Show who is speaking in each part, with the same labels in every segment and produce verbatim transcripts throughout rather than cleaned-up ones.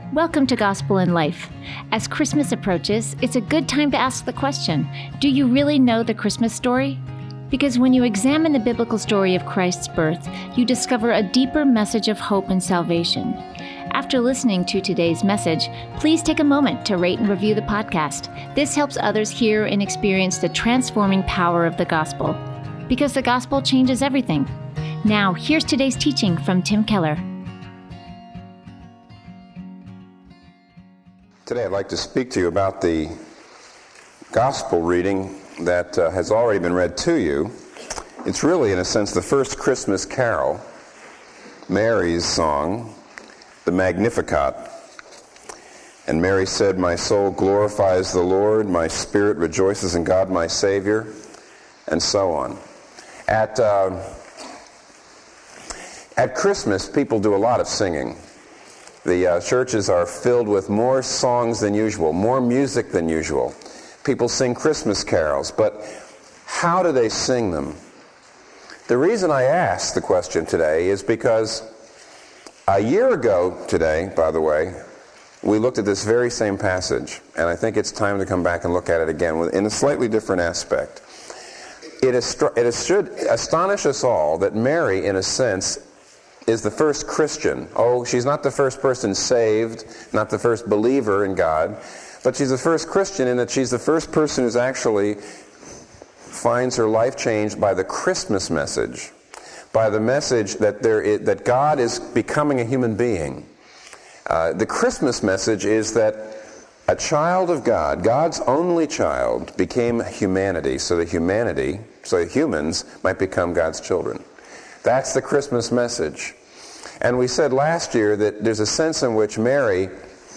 Speaker 1: Welcome to Gospel in Life. As Christmas approaches, it's a good time to ask the question, do you really know the Christmas story? Because when you examine the biblical story of Christ's birth, you discover a deeper message of hope and salvation. After listening to today's message, please take a moment to rate and review the podcast. This helps others hear and experience the transforming power of the gospel. Because the gospel changes everything. Now, here's today's teaching from Tim Keller.
Speaker 2: Today I'd like to speak to you about the gospel reading that uh, has already been read to you. It's really, in a sense, the first Christmas carol, Mary's song, the Magnificat. And Mary said, "My soul glorifies the Lord, my spirit rejoices in God my Savior," and so on. At, uh, at Christmas, people do a lot of singing. The uh, churches are filled with more songs than usual, more music than usual. People sing Christmas carols, but how do they sing them? The reason I asked the question today is because a year ago today, by the way, we looked at this very same passage, and I think it's time to come back and look at it again in a slightly different aspect. It, is, it should astonish us all that Mary, in a sense, is the first Christian. Oh, she's not the first person saved, not the first believer in God, but she's the first Christian in that she's the first person who's actually finds her life changed by the Christmas message, by the message that there is, that God is becoming a human being. Uh, the Christmas message is that a child of God, God's only child, became humanity, so that humanity, so that humans might become God's children. That's the Christmas message. And we said last year that there's a sense in which Mary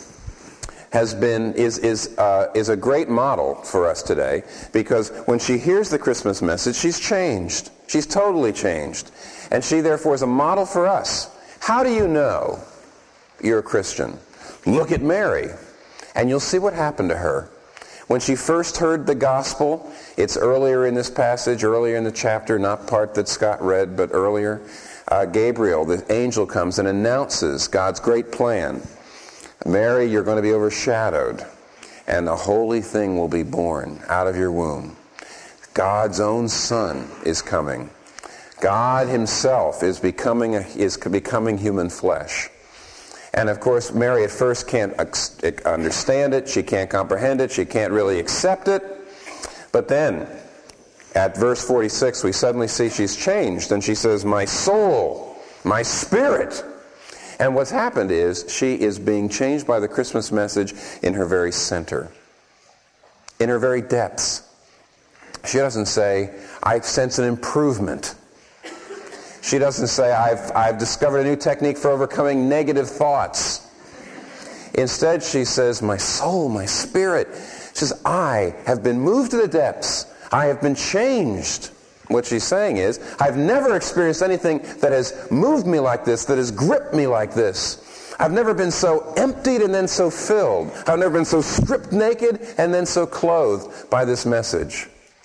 Speaker 2: has been is is uh, is a great model for us today, because when she hears the Christmas message, she's changed. She's totally changed. And she therefore is a model for us. How do you know you're a Christian? Look at Mary, and you'll see what happened to her. When she first heard the gospel, it's earlier in this passage, earlier in the chapter, not part that Scott read, but earlier, uh, Gabriel, the angel, comes and announces God's great plan. Mary, you're going to be overshadowed, and the holy thing will be born out of your womb. God's own Son is coming. God himself is becoming a, is becoming human flesh. And of course, Mary at first can't understand it, she can't comprehend it, she can't really accept it. But then, at verse forty-six, we suddenly see she's changed, and she says, "My soul, my spirit." And what's happened is, she is being changed by the Christmas message in her very center, in her very depths. She doesn't say, "I sense an improvement." She doesn't say, I've, I've discovered a new technique for overcoming negative thoughts. Instead, she says, "My soul, my spirit." She says, "I have been moved to the depths. I have been changed." What she's saying is, I've never experienced anything that has moved me like this, that has gripped me like this. I've never been so emptied and then so filled. I've never been so stripped naked and then so clothed by this message.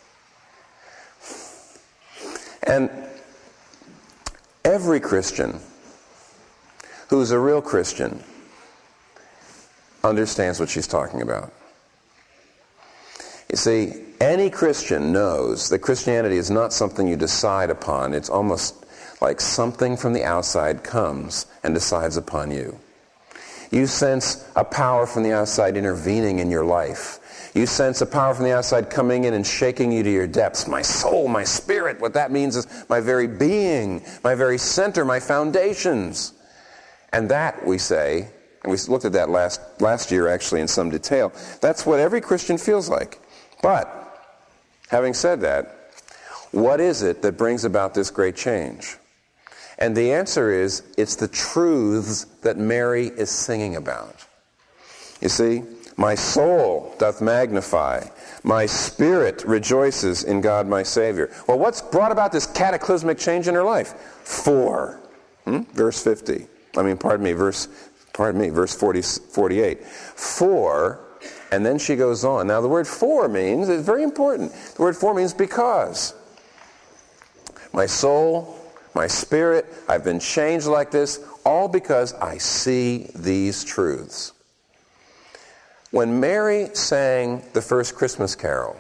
Speaker 2: And every Christian who's a real Christian understands what she's talking about. You see, any Christian knows that Christianity is not something you decide upon. It's almost like something from the outside comes and decides upon you. You sense a power from the outside intervening in your life. You sense a power from the outside coming in and shaking you to your depths. My soul, my spirit. What that means is my very being, my very center, my foundations. And that, we say, and we looked at that last, last year actually in some detail, that's what every Christian feels like. But, having said that, what is it that brings about this great change? And the answer is, it's the truths that Mary is singing about. You see, my soul doth magnify, my spirit rejoices in God my Savior. Well, what's brought about this cataclysmic change in her life? For, hmm? verse fifty. I mean, pardon me, verse, pardon me, verse forty, forty-eight. For, and then she goes on. Now, the word for means, it's very important. The word for means because. My soul, my spirit, I've been changed like this, all because I see these truths. When Mary sang the first Christmas carol,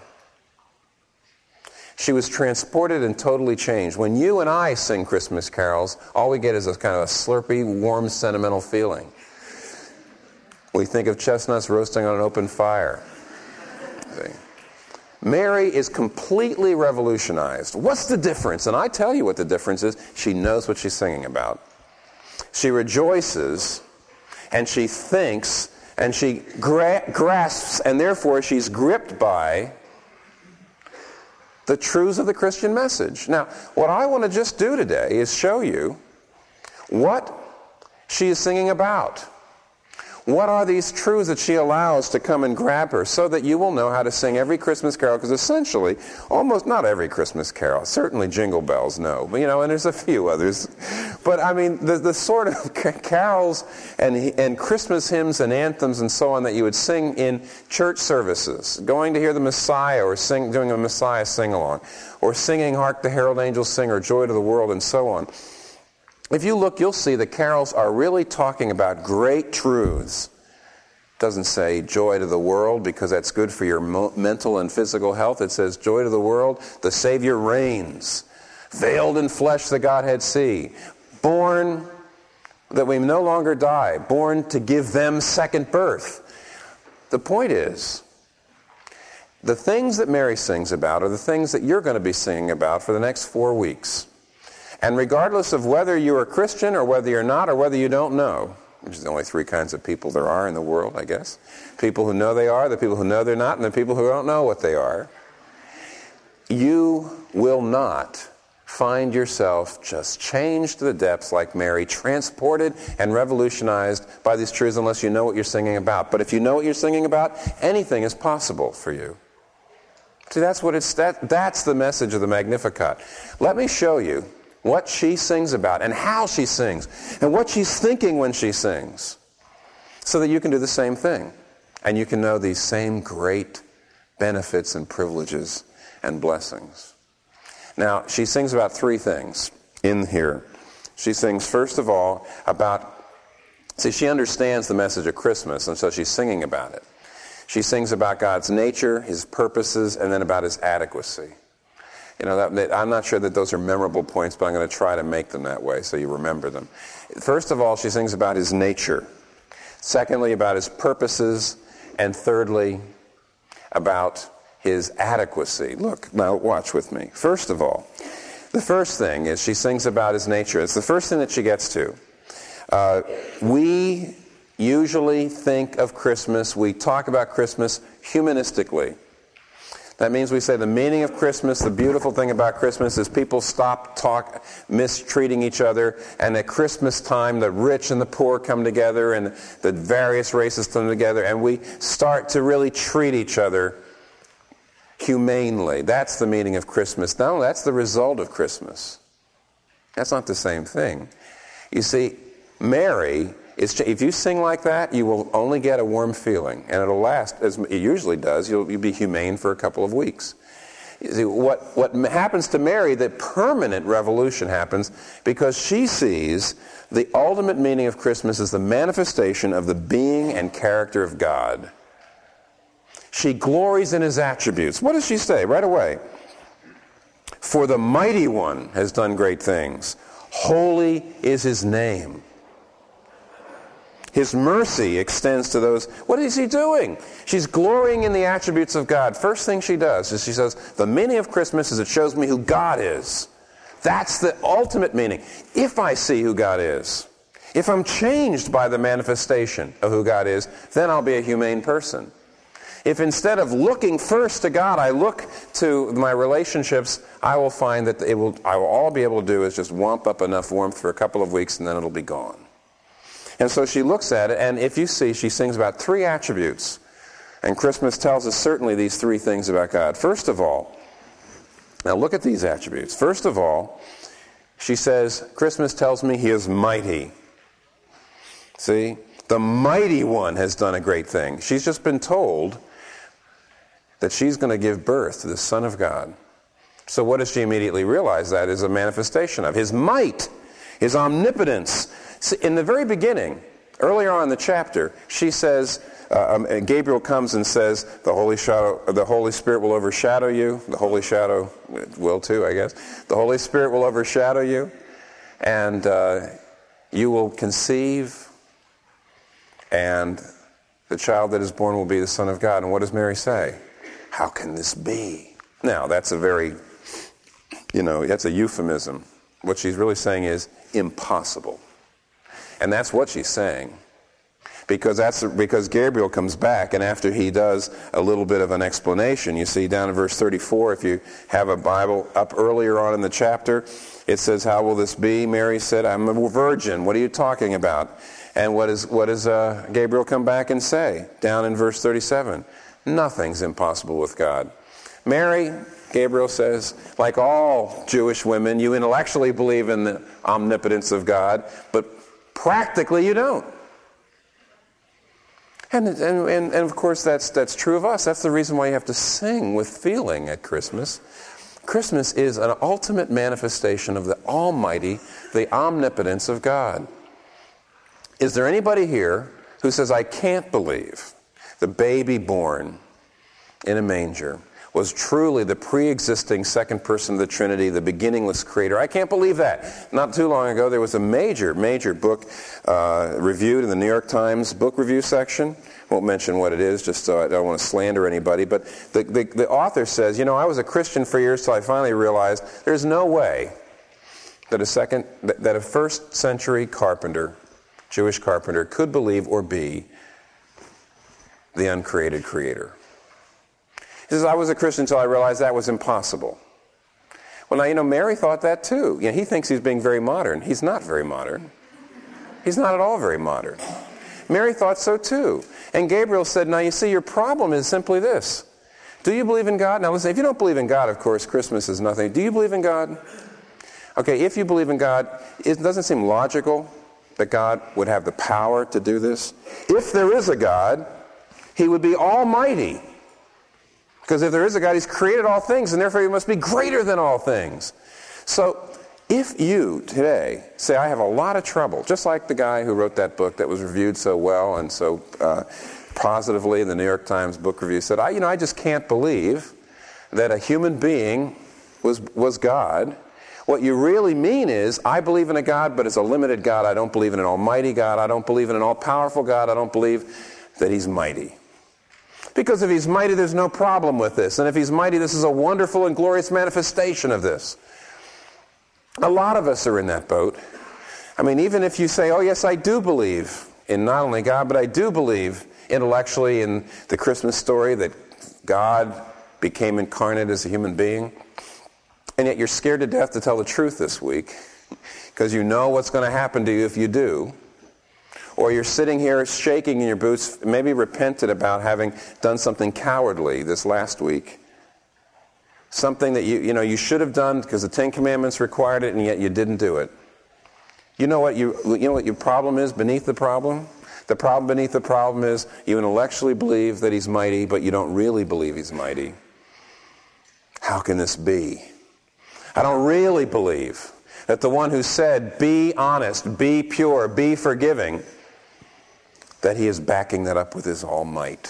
Speaker 2: she was transported and totally changed. When you and I sing Christmas carols, all we get is a kind of a slurpy, warm, sentimental feeling. We think of chestnuts roasting on an open fire. See? Mary is completely revolutionized. What's the difference? And I tell you what the difference is. She knows what she's singing about. She rejoices, and she thinks, and she gra- grasps, and therefore she's gripped by the truths of the Christian message. Now, what I want to just do today is show you what she is singing about. What are these truths that she allows to come and grab her so that you will know how to sing every Christmas carol? Because essentially, almost not every Christmas carol, certainly Jingle Bells, no, but, you know, and there's a few others. But I mean, the, the sort of carols and, and Christmas hymns and anthems and so on that you would sing in church services, going to hear the Messiah or sing, doing a Messiah sing-along, or singing Hark the Herald Angels Sing or Joy to the World and so on. If you look, you'll see the carols are really talking about great truths. It doesn't say joy to the world because that's good for your mo- mental and physical health. It says joy to the world, the Savior reigns. Veiled in flesh the Godhead see. Born that we no longer die. Born to give them second birth. The point is, the things that Mary sings about are the things that you're going to be singing about for the next four weeks. And regardless of whether you're a Christian or whether you're not or whether you don't know, which is the only three kinds of people there are in the world, I guess. People who know they are, the people who know they're not, and the people who don't know what they are. You will not find yourself just changed to the depths like Mary, transported and revolutionized by these truths unless you know what you're singing about. But if you know what you're singing about, anything is possible for you. See, that's what it's that, that's the message of the Magnificat. Let me show you what she sings about and how she sings and what she's thinking when she sings so that you can do the same thing and you can know these same great benefits and privileges and blessings. Now, she sings about three things in here. She sings, first of all, about, see, she understands the message of Christmas, and so she's singing about it. She sings about God's nature, His purposes, and then about His adequacy. You know, that, that, I'm not sure that those are memorable points, but I'm going to try to make them that way so you remember them. First of all, she sings about His nature. Secondly, about His purposes. And thirdly, about His adequacy. Look, now watch with me. First of all, the first thing is she sings about His nature. It's the first thing that she gets to. Uh, we usually think of Christmas, we talk about Christmas humanistically. That means we say the meaning of Christmas, the beautiful thing about Christmas is people stop talk, mistreating each other, and at Christmas time the rich and the poor come together and the various races come together, and we start to really treat each other humanely. That's the meaning of Christmas. No, that's the result of Christmas. That's not the same thing. You see, Mary, is, if you sing like that, you will only get a warm feeling, and it'll last, as it usually does. You'll, you'll be humane for a couple of weeks. You see, what, what happens to Mary, the permanent revolution happens because she sees the ultimate meaning of Christmas as the manifestation of the being and character of God. She glories in His attributes. What does she say right away? For the Mighty One has done great things. Holy is His name. His mercy extends to those. What is He doing? She's glorying in the attributes of God. First thing she does is she says, the meaning of Christmas is it shows me who God is. That's the ultimate meaning. If I see who God is, if I'm changed by the manifestation of who God is, then I'll be a humane person. If instead of looking first to God, I look to my relationships, I will find that it will, I will all be able to do is just wamp up enough warmth for a couple of weeks and then it'll be gone. And so she looks at it, and if you see, she sings about three attributes. And Christmas tells us certainly these three things about God. First of all, now look at these attributes. First of all, she says, Christmas tells me He is mighty. See? The Mighty One has done a great thing. She's just been told that she's going to give birth to the Son of God. So what does she immediately realize? That is a manifestation of His might, His omnipotence. See, in the very beginning, earlier on in the chapter, she says uh, um, and Gabriel comes and says, the Holy shadow, the Holy Spirit will overshadow you. The Holy Shadow will too, I guess. The Holy Spirit will overshadow you, and uh, you will conceive, and the child that is born will be the Son of God. And what does Mary say? How can this be? Now, that's a very, you know, that's a euphemism. What she's really saying is impossible. And that's what she's saying. Because that's because Gabriel comes back, and after he does a little bit of an explanation, you see down in verse thirty-four, if you have a Bible up earlier on in the chapter, it says, how will this be? Mary said, I'm a virgin. What are you talking about? And what is what does uh, Gabriel come back and say? Down in verse thirty-seven, nothing's impossible with God. Mary, Gabriel says, like all Jewish women, you intellectually believe in the omnipotence of God, but practically you don't. And, and, and, and of course that's, that's true of us. That's the reason why you have to sing with feeling at Christmas. Christmas is an ultimate manifestation of the almighty, the omnipotence of God. Is there anybody here who says, I can't believe the baby born in a manger was truly the pre-existing second person of the Trinity, the beginningless creator? I can't believe that. Not too long ago, there was a major, major book uh, reviewed in the New York Times book review section. Won't mention what it is, just so I don't want to slander anybody. But the, the, the author says, you know, I was a Christian for years till I finally realized there's no way that a second, that a first century carpenter, Jewish carpenter, could believe or be the uncreated creator. He says, I was a Christian until I realized that was impossible. Well, now, you know, Mary thought that too. You know, he thinks he's being very modern. He's not very modern. He's not at all very modern. Mary thought so too. And Gabriel said, now, you see, your problem is simply this. Do you believe in God? Now, listen, if you don't believe in God, of course, Christmas is nothing. Do you believe in God? Okay, if you believe in God, it doesn't seem logical that God would have the power to do this. If there is a God, he would be almighty. Because if there is a God, he's created all things, and therefore he must be greater than all things. So if you today say, I have a lot of trouble, just like the guy who wrote that book that was reviewed so well and so uh, positively in the New York Times book review, said, I, you know, I just can't believe that a human being was was God. What you really mean is, I believe in a God, but it's a limited God. I don't believe in an almighty God. I don't believe in an all-powerful God. I don't believe that he's mighty. Because if he's mighty, there's no problem with this. And if he's mighty, this is a wonderful and glorious manifestation of this. A lot of us are in that boat. I mean, even if you say, oh, yes, I do believe in not only God, but I do believe intellectually in the Christmas story that God became incarnate as a human being, and yet you're scared to death to tell the truth this week because you know what's going to happen to you if you do. Or you're sitting here shaking in your boots, maybe repented about having done something cowardly this last week. Something that you you know you should have done because the Ten Commandments required it, and yet you didn't do it. You know what you you know what your problem is beneath the problem? The problem beneath the problem is you intellectually believe that he's mighty, but you don't really believe he's mighty. How can this be? I don't really believe that the one who said, be honest, be pure, be forgiving, that he is backing that up with his all might.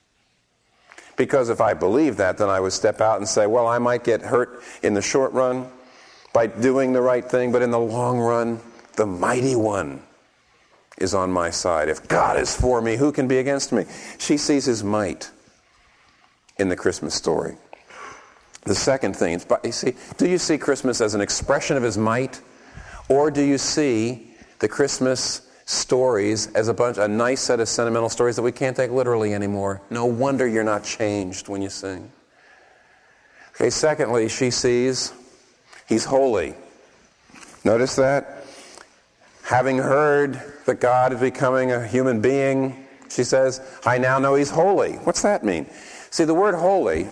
Speaker 2: Because if I believe that, then I would step out and say, well, I might get hurt in the short run by doing the right thing, but in the long run, the mighty one is on my side. If God is for me, who can be against me? She sees his might in the Christmas story. The second thing, is, you see, do you see Christmas as an expression of his might? Or do you see the Christmas stories as a bunch, a nice set of sentimental stories that we can't take literally anymore? No wonder you're not changed when you sing. Okay, secondly, she sees he's holy. Notice that? Having heard that God is becoming a human being, she says, I now know he's holy. What's that mean? See, the word holy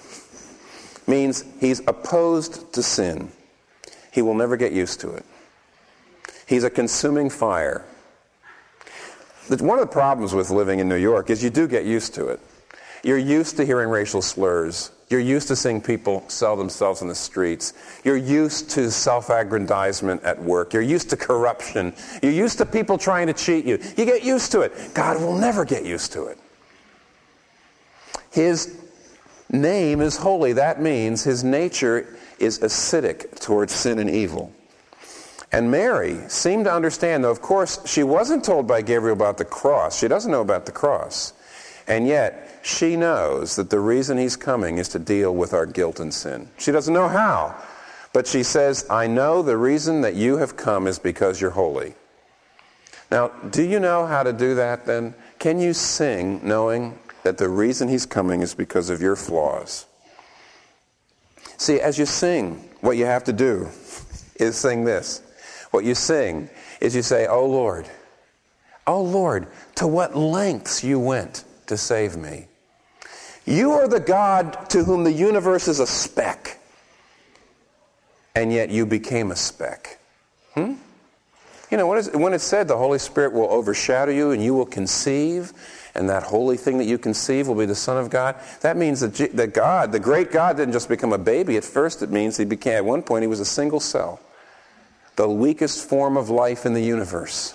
Speaker 2: means he's opposed to sin. He will never get used to it. He's a consuming fire. One of the problems with living in New York is you do get used to it. You're used to hearing racial slurs. You're used to seeing people sell themselves in the streets. You're used to self-aggrandizement at work. You're used to corruption. You're used to people trying to cheat you. You get used to it. God will never get used to it. His name is holy. That means his nature is acidic towards sin and evil. And Mary seemed to understand, though of course she wasn't told by Gabriel about the cross. She doesn't know about the cross. And yet she knows that the reason he's coming is to deal with our guilt and sin. She doesn't know how, but she says, I know the reason that you have come is because you're holy. Now, do you know how to do that then? Can you sing knowing that the reason he's coming is because of your flaws? See, as you sing, what you have to do is sing this. What you sing is you say, oh Lord, oh Lord, to what lengths you went to save me. You are the God to whom the universe is a speck, and yet you became a speck. Hmm? You know, when it's, when it's said the Holy Spirit will overshadow you and you will conceive, and that holy thing that you conceive will be the Son of God, that means that, G- that God, the great God, didn't just become a baby. At first it means he became, at one point he was a single cell, the weakest form of life in the universe.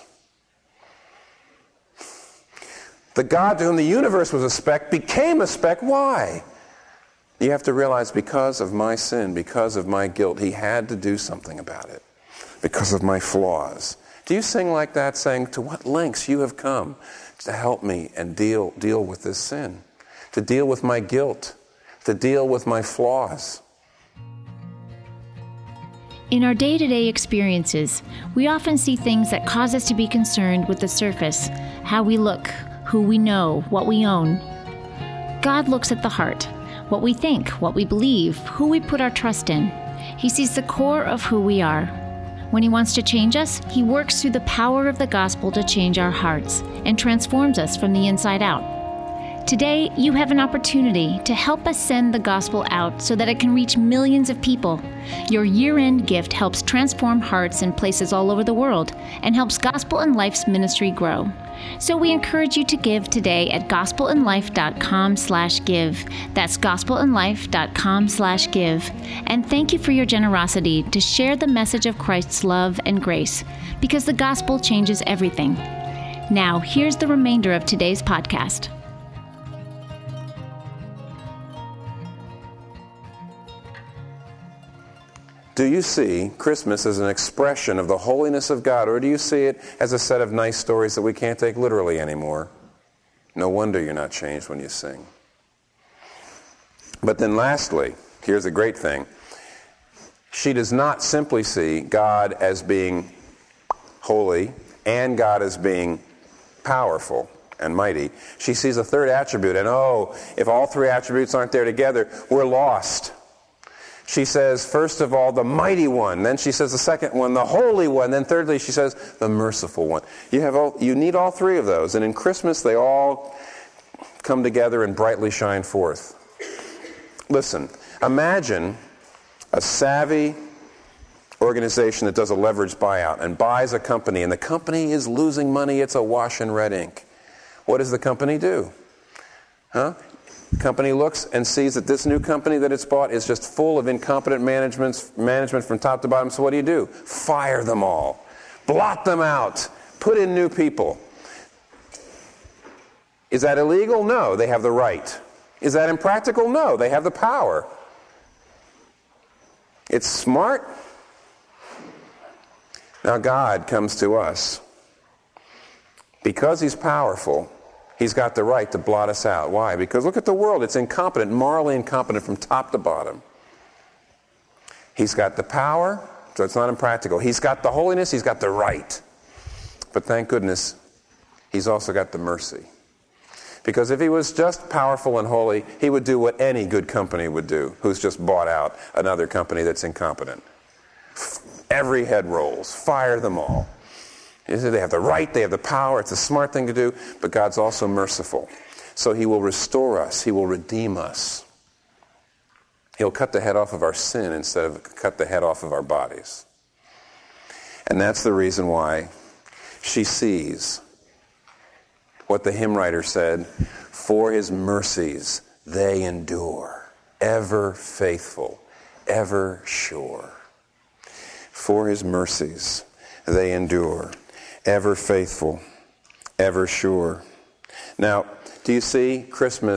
Speaker 2: The God to whom the universe was a speck became a speck. Why? You have to realize because of my sin, because of my guilt, he had to do something about it. Because of my flaws. Do you sing like that, saying, to what lengths you have come to help me and deal deal with this sin, to deal with my guilt, to deal with my flaws?
Speaker 1: In our day-to-day experiences, we often see things that cause us to be concerned with the surface, how we look, who we know, what we own. God looks at the heart, what we think, what we believe, who we put our trust in. He sees the core of who we are. When he wants to change us, he works through the power of the gospel to change our hearts and transforms us from the inside out. Today, you have an opportunity to help us send the gospel out so that it can reach millions of people. Your year-end gift helps transform hearts in places all over the world and helps Gospel in Life's ministry grow. So we encourage you to give today at gospelinlife.com slash give. That's gospelinlife.com slash give. And thank you for your generosity to share the message of Christ's love and grace, because the gospel changes everything. Now, here's the remainder of today's podcast.
Speaker 2: Do you see Christmas as an expression of the holiness of God, or do you see it as a set of nice stories that we can't take literally anymore? No wonder you're not changed when you sing. But then lastly, here's a great thing. She does not simply see God as being holy and God as being powerful and mighty. She sees a third attribute, and oh, if all three attributes aren't there together, we're lost. She says, first of all, the mighty one. Then she says the second one, the holy one. Then thirdly, she says, the merciful one. You have all, you need all three of those. And in Christmas, they all come together and brightly shine forth. Listen, imagine a savvy organization that does a leveraged buyout and buys a company, and the company is losing money. It's awash in red ink. What does the company do? Huh? The company looks and sees that this new company that it's bought is just full of incompetent management, management from top to bottom. So what do you do? Fire them all. Blot them out. Put in new people. Is that illegal? No, they have the right. Is that impractical? No, they have the power. It's smart. Now God comes to us. Because he's powerful, he's got the right to blot us out. Why? Because look at the world. It's incompetent, morally incompetent from top to bottom. He's got the power, so it's not impractical. He's got the holiness, he's got the right. But thank goodness, he's also got the mercy. Because if he was just powerful and holy, he would do what any good company would do, who's just bought out another company that's incompetent. Every head rolls. Fire them all. They have the right, they have the power, it's a smart thing to do, but God's also merciful. So he will restore us, he will redeem us. He'll cut the head off of our sin instead of cut the head off of our bodies. And that's the reason why she sees what the hymn writer said, for his mercies they endure, ever faithful, ever sure. For his mercies they endure, ever faithful, ever sure. Now, do you see? Christmas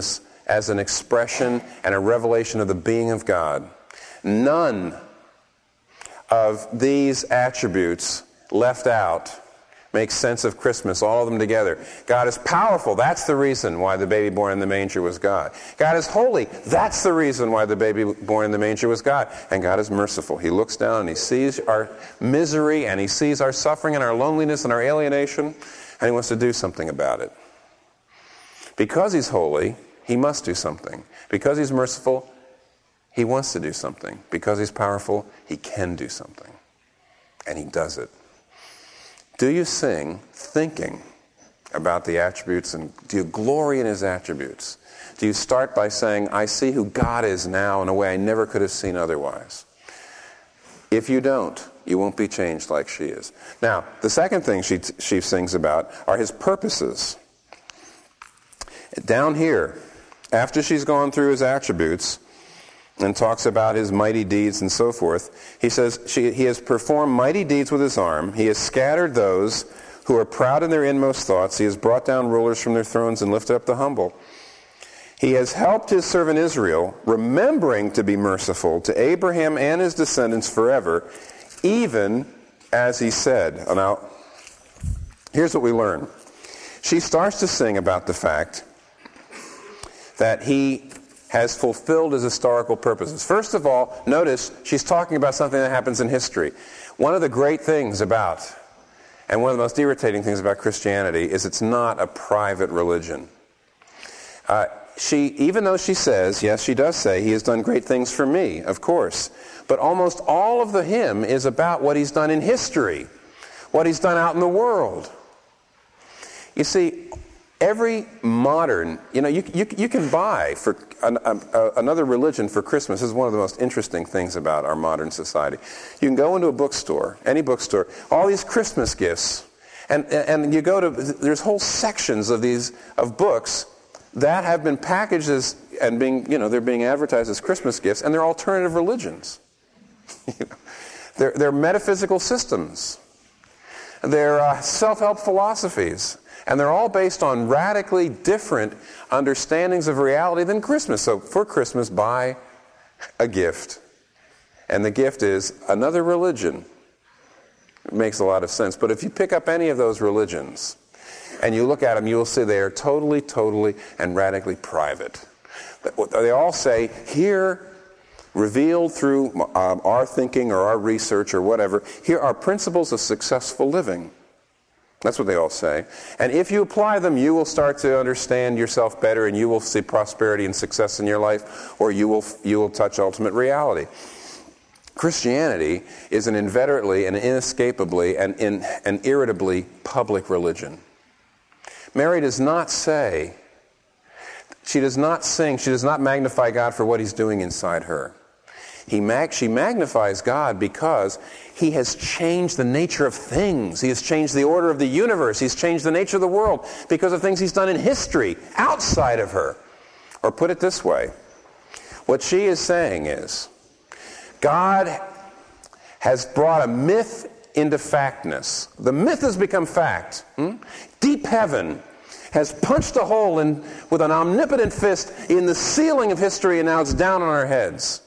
Speaker 2: as an expression and a revelation of the being of God. None of these attributes left out make sense of Christmas, all of them together. God is powerful. That's the reason why the baby born in the manger was God. God is holy. That's the reason why the baby born in the manger was God. And God is merciful. He looks down and he sees our misery and he sees our suffering and our loneliness and our alienation, and he wants to do something about it. Because he's holy, he must do something. Because he's merciful, he wants to do something. Because he's powerful, he can do something. And he does it. Do you sing thinking about the attributes, and do you glory in his attributes? Do you start by saying, I see who God is now in a way I never could have seen otherwise? If you don't, you won't be changed like she is. Now, the second thing she, she sings about are his purposes. Down here, after she's gone through his attributes and talks about his mighty deeds and so forth, he says, she, he has performed mighty deeds with his arm. He has scattered those who are proud in their inmost thoughts. He has brought down rulers from their thrones and lifted up the humble. He has helped his servant Israel, remembering to be merciful to Abraham and his descendants forever, even as he said. Now, here's what we learn. She starts to sing about the fact that he has fulfilled his historical purposes. First of all, notice she's talking about something that happens in history. One of the great things about, and one of the most irritating things about Christianity, is it's not a private religion. Uh, she, even though she says, yes, she does say, he has done great things for me, of course, but almost all of the hymn is about what he's done in history, what he's done out in the world. You see, every modern, you know, you, you, you can buy for an, a, a, another religion for Christmas. This is one of the most interesting things about our modern society. You can go into a bookstore, any bookstore, all these Christmas gifts, and, and you go to, there's whole sections of these, of books that have been packaged as, and being, you know, they're being advertised as Christmas gifts, and they're alternative religions. they're, they're metaphysical systems. They're uh, self-help philosophies. And they're all based on radically different understandings of reality than Christmas. So for Christmas, buy a gift. And the gift is another religion. It makes a lot of sense. But if you pick up any of those religions and you look at them, you will see they are totally, totally, and radically private. They all say, here, revealed through um, our thinking or our research or whatever, here are principles of successful living. That's what they all say. And if you apply them, you will start to understand yourself better, and you will see prosperity and success in your life, or you will you will touch ultimate reality. Christianity is an inveterately and inescapably and, in, and irritably public religion. Mary does not say, she does not sing, she does not magnify God for what he's doing inside her. He mag- she magnifies God because he has changed the nature of things. He has changed the order of the universe. He's changed the nature of the world because of things he's done in history outside of her. Or put it this way, what she is saying is, God has brought a myth into factness. The myth has become fact. Hmm? Deep heaven has punched a hole in with an omnipotent fist in the ceiling of history, and now it's down on our heads.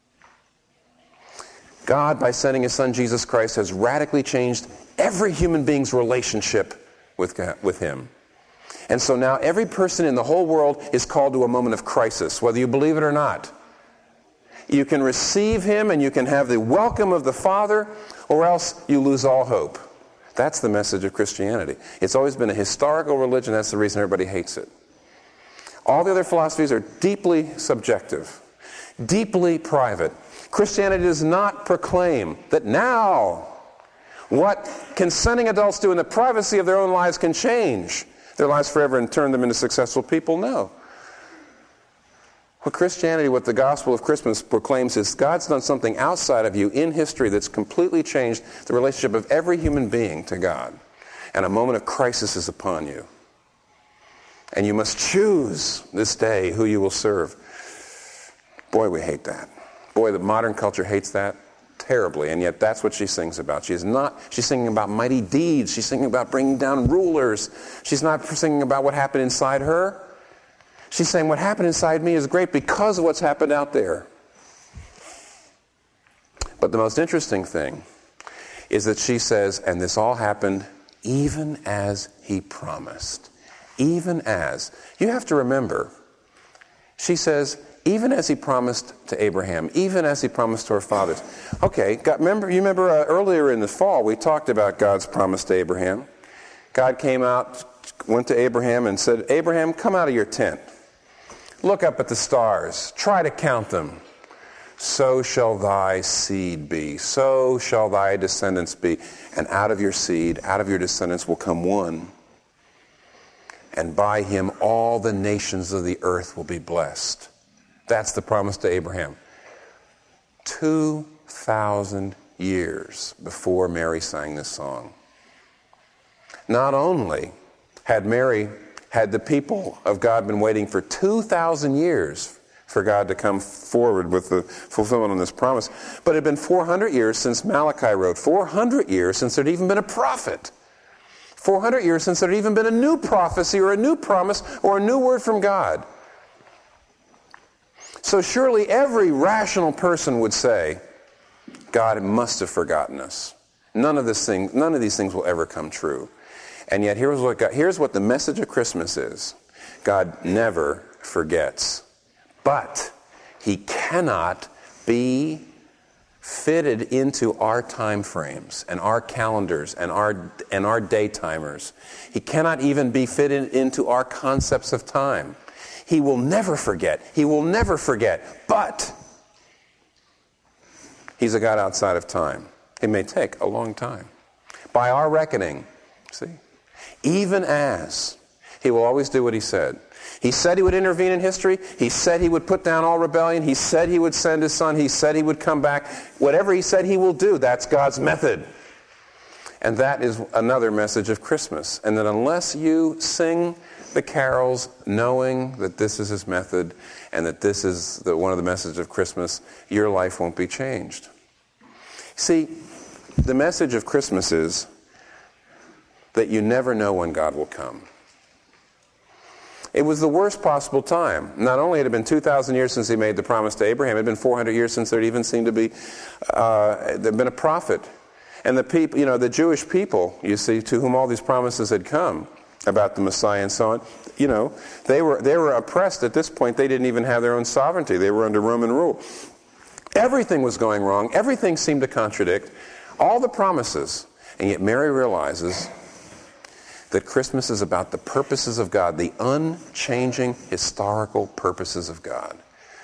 Speaker 2: God, by sending his son Jesus Christ, has radically changed every human being's relationship with God, with him. And so now every person in the whole world is called to a moment of crisis, whether you believe it or not. You can receive him and you can have the welcome of the Father, or else you lose all hope. That's the message of Christianity. It's always been a historical religion. That's the reason everybody hates it. All the other philosophies are deeply subjective, deeply private. Christianity does not proclaim that now what consenting adults do in the privacy of their own lives can change their lives forever and turn them into successful people. No. What Christianity, what the gospel of Christmas proclaims is God's done something outside of you in history that's completely changed the relationship of every human being to God. And a moment of crisis is upon you. And you must choose this day who you will serve. Boy, we hate that. Boy, the modern culture hates that terribly, and yet that's what she sings about. She is not, she's singing about mighty deeds. She's singing about bringing down rulers. She's not singing about what happened inside her. She's saying what happened inside me is great because of what's happened out there. But the most interesting thing is that she says, and this all happened even as he promised. Even as. You have to remember, she says, even as he promised to Abraham, even as he promised to our fathers. Okay, God, remember, you remember uh, earlier in the fall we talked about God's promise to Abraham. God came out, went to Abraham and said, Abraham, come out of your tent. Look up at the stars. Try to count them. So shall thy seed be. So shall thy descendants be. And out of your seed, out of your descendants will come one. And by him all the nations of the earth will be blessed. That's the promise to Abraham. Two thousand years before Mary sang this song. Not only had Mary, had the people of God been waiting for two thousand years for God to come forward with the fulfillment of this promise, but it had been four hundred years since Malachi wrote, four hundred years since there had even been a prophet, four hundred years since there had even been a new prophecy or a new promise or a new word from God. So surely every rational person would say, God must have forgotten us. None of this thing, none of these things will ever come true. And yet here's what God, here's what the message of Christmas is. God never forgets. But he cannot be fitted into our time frames and our calendars and our and our day timers. He cannot even be fitted into our concepts of time. He will never forget. He will never forget. But he's a God outside of time. It may take a long time. By our reckoning, see, even as he will always do what he said. He said he would intervene in history. He said he would put down all rebellion. He said he would send his son. He said he would come back. Whatever he said he will do, that's God's method. And that is another message of Christmas. And that unless you sing the carols knowing that this is his method and that this is the, one of the messages of Christmas, your life won't be changed. See, the message of Christmas is that you never know when God will come. It was the worst possible time. Not only had it been two thousand years since he made the promise to Abraham, it had been four hundred years since there even seemed to be, uh, there had been a prophet. And the people, you know, the Jewish people, you see, to whom all these promises had come about the Messiah and so on, you know, they were they were oppressed at this point. They didn't even have their own sovereignty. They were under Roman rule. Everything was going wrong. Everything seemed to contradict all the promises. And yet Mary realizes that Christmas is about the purposes of God, the unchanging historical purposes of God.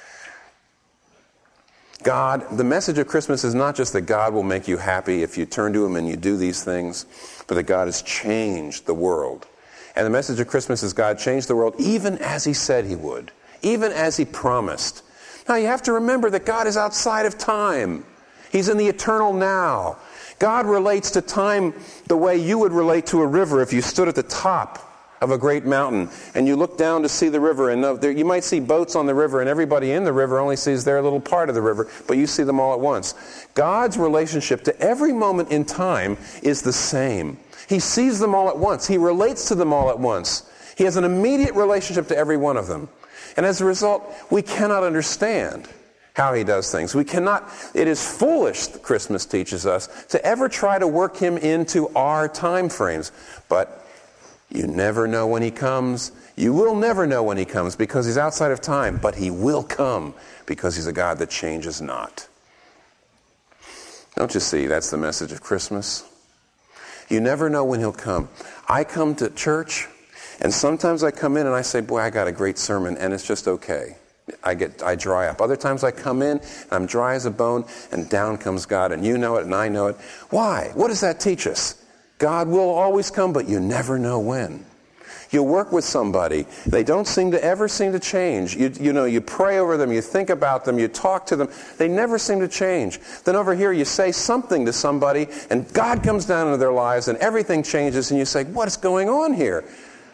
Speaker 2: God, the message of Christmas is not just that God will make you happy if you turn to him and you do these things, but that God has changed the world. And the message of Christmas is God changed the world even as he said he would, even as he promised. Now you have to remember that God is outside of time. He's in the eternal now. God relates to time the way you would relate to a river if you stood at the top of a great mountain and you look down to see the river, and there, you might see boats on the river and everybody in the river only sees their little part of the river, but you see them all at once. God's relationship to every moment in time is the same. He sees them all at once. He relates to them all at once. He has an immediate relationship to every one of them. And as a result, we cannot understand how he does things. We cannot, it is foolish, Christmas teaches us, to ever try to work him into our time frames. But you never know when he comes. You will never know when he comes because he's outside of time. But he will come because he's a God that changes not. Don't you see? That's the message of Christmas. You never know when he'll come. I come to church, and sometimes I come in and I say, boy, I got a great sermon, and it's just okay. I get, I dry up. Other times I come in, and I'm dry as a bone, and down comes God, and you know it, and I know it. Why? What does that teach us? God will always come, but you never know when. You work with somebody. They don't seem to ever seem to change. You, you know, you pray over them, you think about them, you talk to them. They never seem to change. Then over here you say something to somebody, and God comes down into their lives, and everything changes, and you say, what is going on here?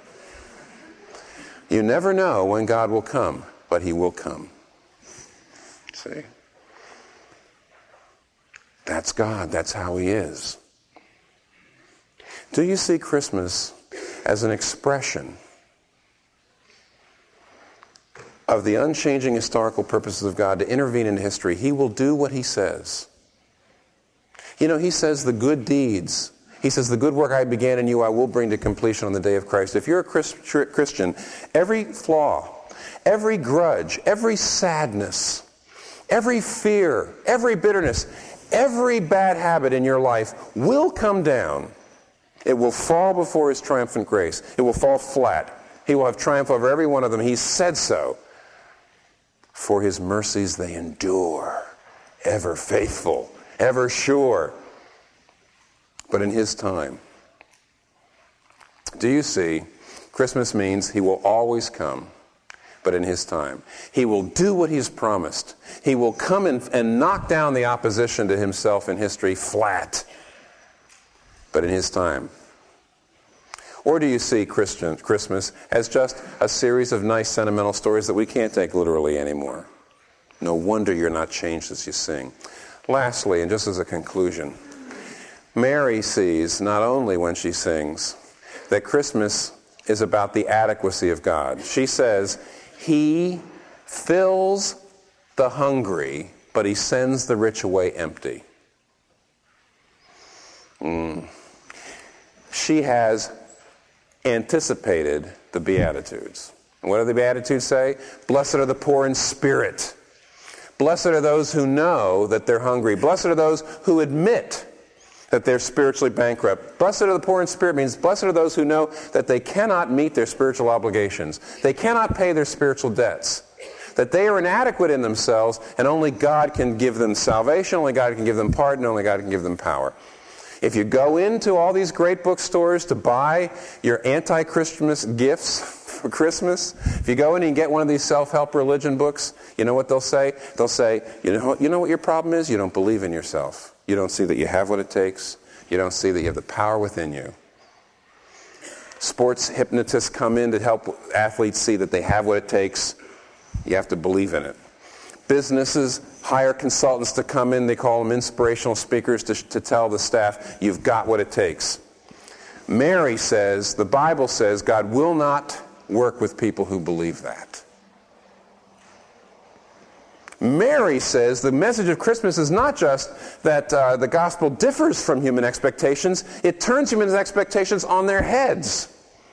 Speaker 2: You never know when God will come, but he will come. See? That's God. That's how he is. Do you see Christmas as an expression of the unchanging historical purposes of God to intervene in history, he will do what he says. You know, he says the good deeds, he says the good work I began in you I will bring to completion on the day of Christ. If you're a Christian, every flaw, every grudge, every sadness, every fear, every bitterness, every bad habit in your life will come down. It will fall before his triumphant grace. It will fall flat. He will have triumph over every one of them. He said so. For his mercies they endure, ever faithful, ever sure. But in his time. Do you see? Christmas means he will always come, but in his time. He will do what he's promised. He will come and, and knock down the opposition to himself in history flat, but in his time. Or do you see Christian, Christmas as just a series of nice sentimental stories that we can't take literally anymore? No wonder you're not changed as you sing. Lastly, and just as a conclusion, Mary sees, not only when she sings, that Christmas is about the adequacy of God. She says, he fills the hungry, but he sends the rich away empty. Mm. She has anticipated the Beatitudes. And what do the Beatitudes say? Blessed are the poor in spirit. Blessed are those who know that they're hungry. Blessed are those who admit that they're spiritually bankrupt. Blessed are the poor in spirit means blessed are those who know that they cannot meet their spiritual obligations. They cannot pay their spiritual debts. That they are inadequate in themselves, and only God can give them salvation, only God can give them pardon, only God can give them power. If you go into all these great bookstores to buy your anti-Christmas gifts for Christmas, if you go in and get one of these self-help religion books, you know what they'll say? They'll say, you know, you know what your problem is? You don't believe in yourself. You don't see that you have what it takes. You don't see that you have the power within you. Sports hypnotists come in to help athletes see that they have what it takes. You have to believe in it. Businesses hire consultants to come in. They call them inspirational speakers to, to tell the staff, you've got what it takes. Mary says, the Bible says, God will not work with people who believe that. Mary says the message of Christmas is not just that uh, the gospel differs from human expectations, it turns human expectations on their heads.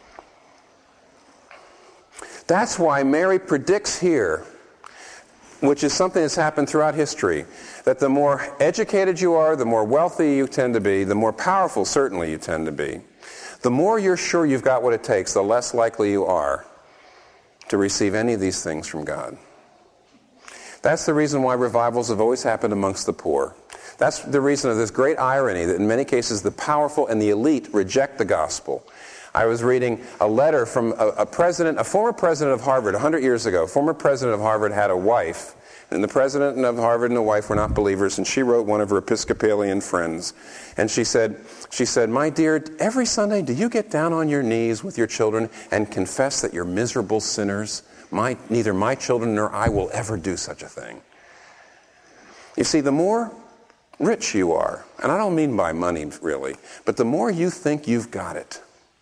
Speaker 2: That's why Mary predicts here, which is something that's happened throughout history, that the more educated you are, the more wealthy you tend to be, the more powerful certainly you tend to be, the more you're sure you've got what it takes, the less likely you are to receive any of these things from God. That's the reason why revivals have always happened amongst the poor. That's the reason of this great irony that in many cases the powerful and the elite reject the gospel. I was reading a letter from a, a president, a former president of Harvard one hundred years ago. Former president of Harvard had a wife, and the president of Harvard and the wife were not believers, and she wrote one of her Episcopalian friends. And she said, she said, my dear, every Sunday do you get down on your knees with your children and confess that you're miserable sinners? My, neither my children nor I will ever do such a thing. You see, the more rich you are, and I don't mean by money really, but the more you think you've got it,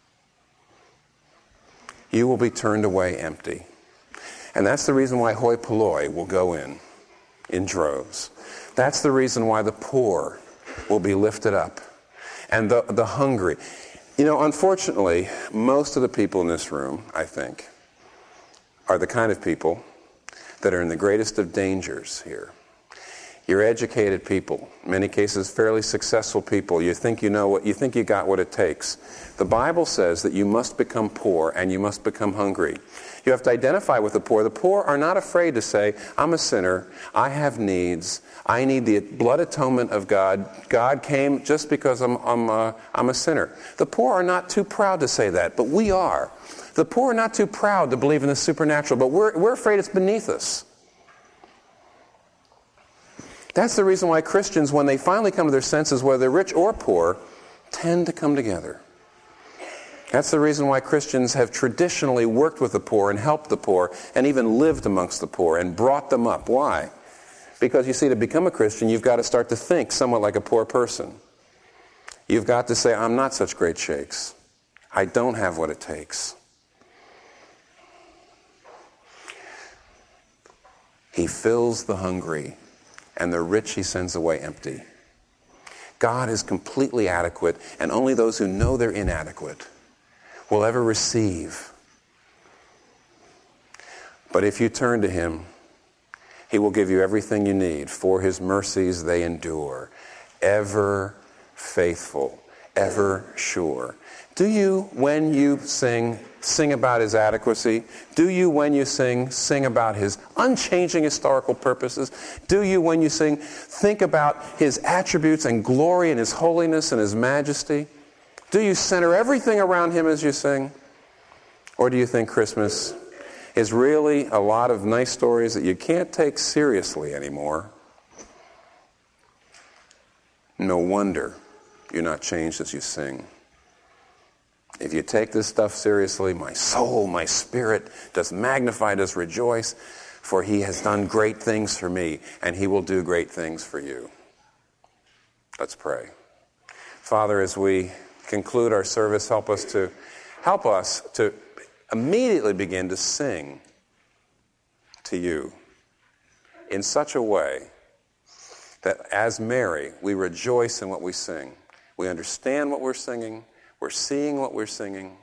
Speaker 2: you will be turned away empty. And that's the reason why hoi polloi will go in, in droves. That's the reason why the poor will be lifted up, and the, the hungry. You know, unfortunately, most of the people in this room, I think, are the kind of people that are in the greatest of dangers here. You're educated people, in many cases fairly successful people. You think you know what, you think you got what it takes. The Bible says that you must become poor and you must become hungry. You have to identify with the poor. The poor are not afraid to say, I'm a sinner, I have needs, I need the blood atonement of God. God came just because I'm, I'm, uh, I'm a sinner. The poor are not too proud to say that, but we are. The poor are not too proud to believe in the supernatural, but we're, we're afraid it's beneath us. That's the reason why Christians, when they finally come to their senses, whether they're rich or poor, tend to come together. That's the reason why Christians have traditionally worked with the poor and helped the poor and even lived amongst the poor and brought them up. Why? Because, you see, to become a Christian, you've got to start to think somewhat like a poor person. You've got to say, I'm not such great shakes. I don't have what it takes. He fills the hungry, and the rich he sends away empty. God is completely adequate, and only those who know they're inadequate will ever receive. But if you turn to him, he will give you everything you need. For his mercies they endure, ever faithful, ever sure. Do you, when you sing, sing about his adequacy? Do you, when you sing, sing about his unchanging historical purposes? Do you, when you sing, think about his attributes and glory and his holiness and his majesty? Do you center everything around him as you sing? Or do you think Christmas is really a lot of nice stories that you can't take seriously anymore? No wonder you're not changed as you sing. If you take this stuff seriously, my soul, my spirit does magnify, does rejoice, for he has done great things for me, and he will do great things for you. Let's pray. Father, as we conclude our service, help us to help us to immediately begin to sing to you in such a way that as Mary, we rejoice in what we sing. We understand what we're singing. We're seeing what we're singing.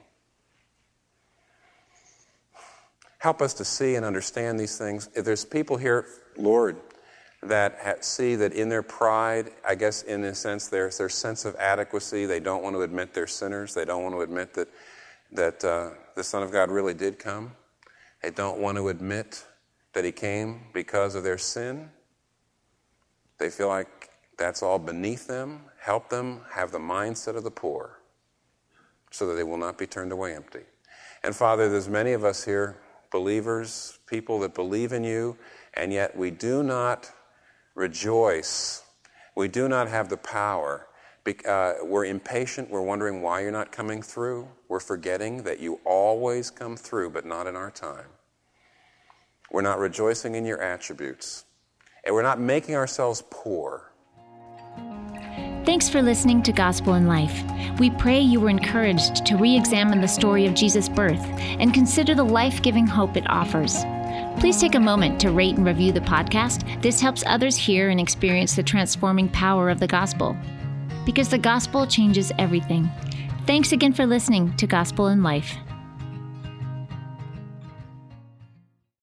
Speaker 2: Help us to see and understand these things. If there's people here, Lord, that ha- see that in their pride, I guess in a sense, there's their sense of adequacy. They don't want to admit they're sinners. They don't want to admit that, that uh, the Son of God really did come. They don't want to admit that he came because of their sin. They feel like that's all beneath them. Help them have the mindset of the poor, so that they will not be turned away empty. And Father, there's many of us here, believers, people that believe in you, and yet we do not rejoice. We do not have the power. Uh, we're impatient. We're wondering why you're not coming through. We're forgetting that you always come through, but not in our time. We're not rejoicing in your attributes. And we're not making ourselves poor.
Speaker 1: Thanks for listening to Gospel in Life. We pray you were encouraged to re-examine the story of Jesus' birth and consider the life-giving hope it offers. Please take a moment to rate and review the podcast. This helps others hear and experience the transforming power of the gospel, because the gospel changes everything. Thanks again for listening to Gospel in Life.